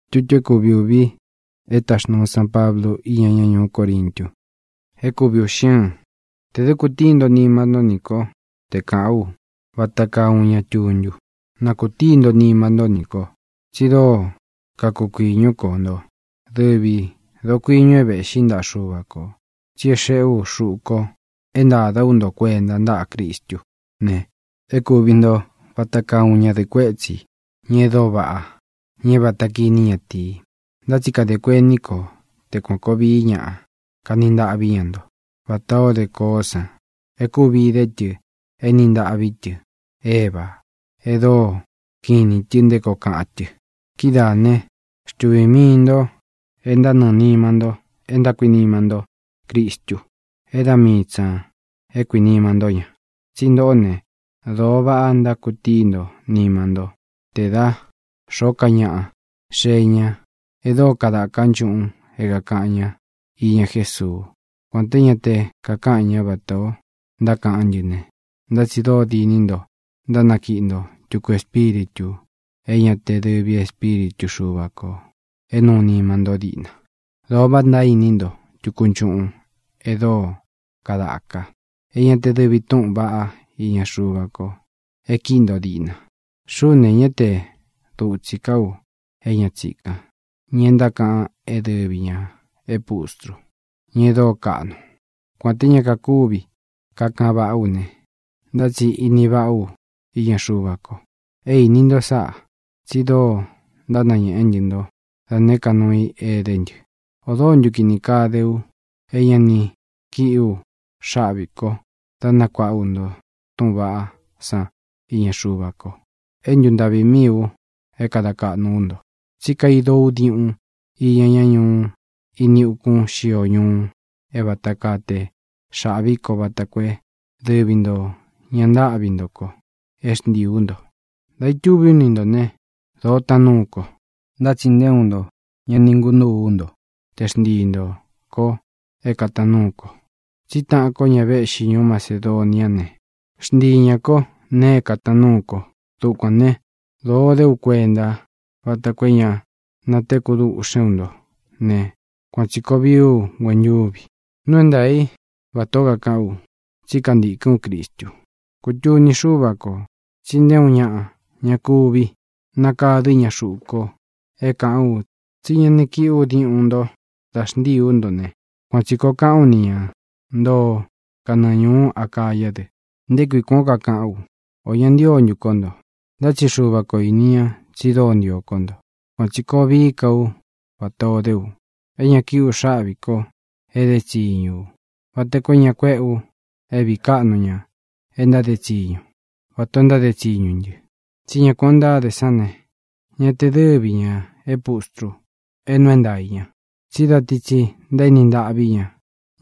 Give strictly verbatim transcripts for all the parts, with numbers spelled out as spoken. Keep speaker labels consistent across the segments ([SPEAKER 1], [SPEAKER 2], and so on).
[SPEAKER 1] Chuche cubiubi, etas no San Pablo y ñaño Corintio. E cubiushan, te de cutindo ni mando nico, te cau, bataka uña chunyu, na cutindo ni mando nico, chido, kakuquiño condo, debi, do quiño ebe shinda shubako, chiesheu shuko, enda da undo cuenda anda a Cristo, ne, e cubindo, bataka uña de cuetzi, niedo ba, nie bataki ni ati, da chica de cuenico, te concoviña, caninda viendo, batao de cosa, e cubi de tu, e ninda abitu, eba, edo, kini tinde cocatu, kidane, stuvimindo, enda nonimando, enda quinimando, Cristo, eda mitza, e quinimando ya, sindone, doba anda cutindo, nimando, te da, shocaña, seña, edo cada canchun, ega caña, y en Jesús, cuanteñate, cacaña bato, da cañine, da sido dinindo, da naquindo, tuco espíritu, ella te debía espíritu subaco, en un mando dina, lo banda inindo, tucunchun, edo, cadaca, ella te debitun ba, y en subaco, e quindo dina, su neñete, tu chicau, ella chica, nienda ca e debia, e pustro, niedo cano, cuantiña cacubi, caca baune, da chi ini bau, y en subaco, e inindo sa, chido, da naña enjindo, da neca nui e denju, o don yukini cadeu, ella ni, kiu, shabico, da nakwa undo, tumba, sa, y en subaco, en yundabi miu, e cada ca nundo, chica ido diun, y en yanyun, y ni ukun shio yun, e batacate, shabico batacue, debindo, nyanda abindoko, es diundo, da itubi nindo ne, do tanuco, da chindeundo, nya ninguno undo, tesdindo, ko, e catanuco, chita ko nyave shinyo Macedonia ne, sdiña ko, ne catanuco, tuco ne, do de ucuenda, batacueña, na te kudu useundo, ne, cuanchicobiu, guanyubi, no endai, batoga cau, chicandi con Cristo, cutu ni subaco, chindeuña, ñacubi, nakadiña suco, e cau, chiñaniki udi undo, dasdi undo ne, cuanchico cau niña, do, canañu acayade, ndecui conca cau, oyandio ñucondo, dachi subaco inia, chidondio condo, cuanchico vi cau, batodeu, eña kiu shabico, e de chiñu, batecoña cueu, e vicanoña, enda de chiñu, batonda de chiñu, chiña conda de sane, ña te debiña, e pustru, e no endaiña, chida tichi, de nindaviña,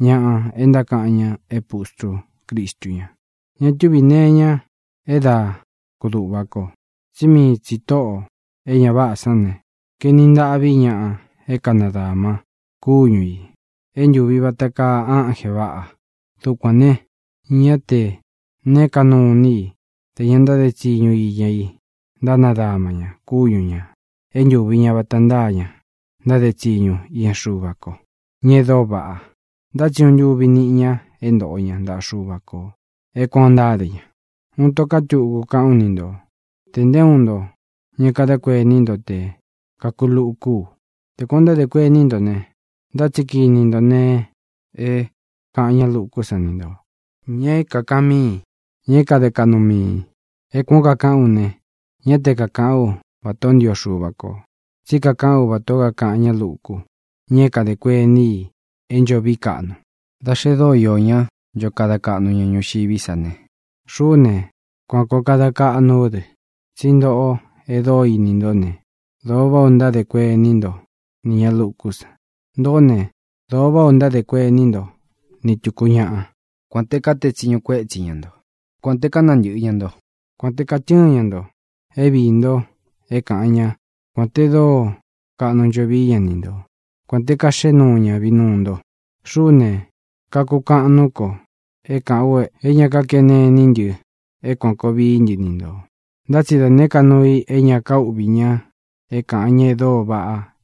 [SPEAKER 1] ña enda caña, e pustru, Cristuña, ña tubineña, e da, kudubaco, chimi chito, eña ba sane, que nindaviña, e canadama, cuñui, en yubi bataka anje ba, tucuane, ña te, ne canuni, te yenda de chiñu y yai, da nadamaña, cuñuña, en yubiña batandaña, da de chiñu y en subaco, ñedo ba, da chiun yubi niña, en doña, da subaco, e condadeña, un toca chugu caunindo, tendeundo, ñe cada cue nindo te, caculucu, te conda de cue nindo ne, da chiqui nindo ne, e, caña lucu sanindo, ñe cacami, ñe cada canumi, e con cacaune, ñe te cacao, batondio subaco, si cacao batoga caña lucu, ñe cada cue ni, en yo vicano, da se do yoña, yo cada cano ñaño shibisane, shune, cuanco cada cano de, sindo o, e do y nindo ne, do onda de cue nindo, ni a lucus, do ne, do onda de cue nindo, ni tucuña, cuante cate chiño cue chiñando, cuante canan yendo, cuante cachiñando, e vindo, e caña, cuante do, cano llovilla nindo, cuante cache nuña vinundo, shune, cacu canuco, e caue, eña caquene ninju, e cuanco vinji nindo. Dachi da neka nui eña cau viña, e cañe do ba,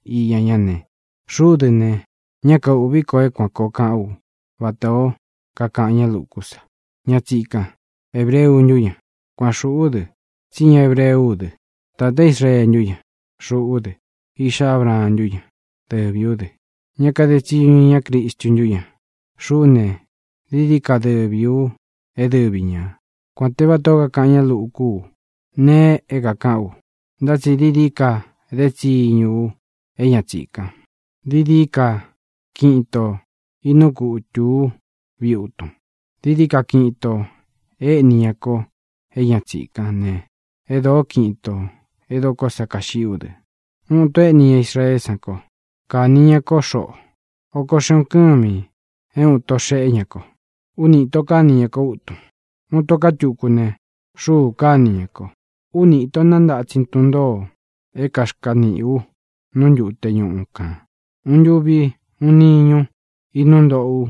[SPEAKER 1] y ya ya nè su de nè nhà cậu biết coi quả có cao và tao cả cả nhà lũ của sa nhà chị cả Hebreu như ya quả su de chỉ nhà Hebreu de ta đây Israel như ya su de Isha Abraham như ya te vio de nhà cái de chỉ nhà Cristo như ya su nè đi đi cả de vio e de viña quan te va toga cả nhà lũ của nè e cả cao đã chỉ đi đi cả de chỉ như e nhà chị cả đi đi cả quinto ino cụ chú viu tu đi đi cả quinto e niña co e nhà chị cả nè e do quinto e do cosa cashiu de un te ni Israel sanko cả niña co so o co son kumi e un to se nhà co uni to cả niña co tu un to cả chu cu nè su cả niña co uni to nanda chintundo e cascaniu non yu te yun ka un yubi un niño inondo u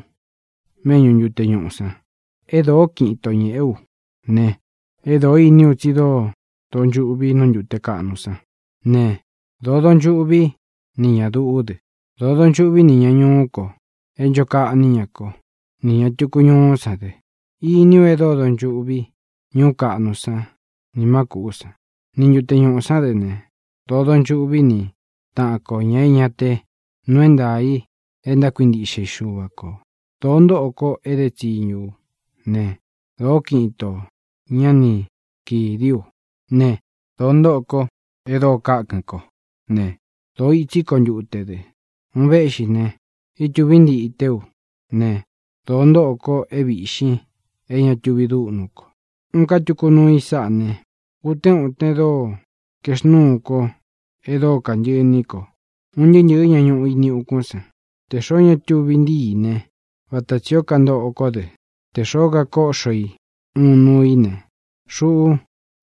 [SPEAKER 1] meño yu te yun sa e do quinto ñeu ne e do iniu chi do don yubi non yu te kanu sa ne do don yubi niña du de do don yubi niña ñu ko en yo ka niña ko niña tu ku ñu sa de iniu e do don yubi ñu kanu sa ni ma ku sa ni yu te yun sa de ne do don yubi ni ta ko ñe ña te nuenda ai enda quindi sheshuwa ko tondo oko ede chiñu ne do quinto ñani ki diu ne tondo oko edo kakan ko ne do ichi kon yute de un veshi ne ichubindi iteu ne tondo oko ebishi enya chubidu nuko un kachuko no isa ne uten uten do kesnu ko edo kanjeni ko un yenye ñañu ini ukunsa te soña chubindi ne batachio kando okode te soga ko shoi unu ine su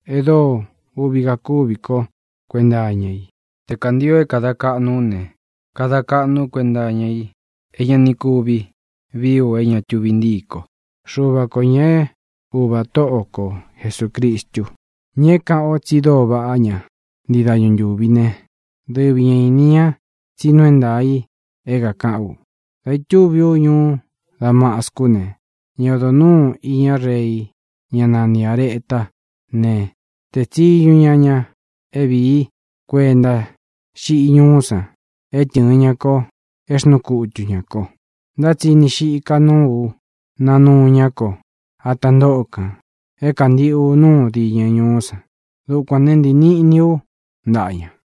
[SPEAKER 1] edo ubiga kubiko kwenda añei te candio e cada kanu ne cada kanu kwenda añei ella ni kubi viu ella chubindiko suba koñe uba tooko Jesucristo ñeka o chido ba aña ni dayun yubine de bienia chinuendai ega kau dai chubio ñu Damascune ñodonu iña rei ñanani areta ne te chiyu ñaña ebi cuenda shi ñusa e tiña ko esnuku tuña ko da chini shi kanu nanu ñako atandoka e kandi unu di ñusa do kwanendi ni niu ndaña